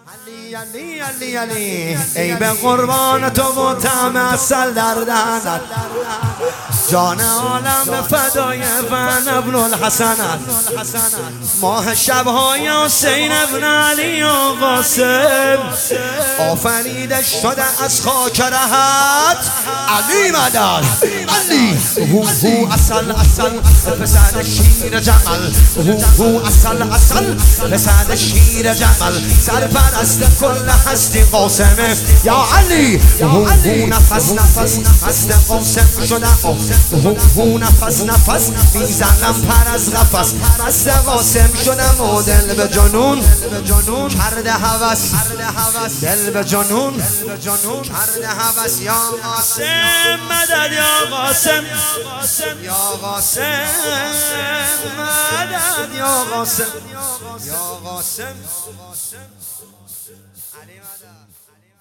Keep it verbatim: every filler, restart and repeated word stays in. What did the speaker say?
علی علی علی علی ای به قربان تو و طعم عسل در دهنت، جان عالم به فدای فن ابن الحسن، ماه شبهای حسین ابن علی و قاسم، آفریده شده از خاک رهت علی مدد. علی هو هو اصل اصل پسر شیر جمل، هو هو اصل اصل پسر شیر جمل، سرپرست کل هستی قاسمه یا علی. هو هو نفس نفس هست قاسم شده، هو هو نفس نفس میزنم پر از قفس، هست قاسم شدم و دل به جنون کرده هوس، دل به جنون کرده هوس. یا قاسم مدد، یا قاسم یا قاسم مدد، یا قاسم یا قاسم علی مدد.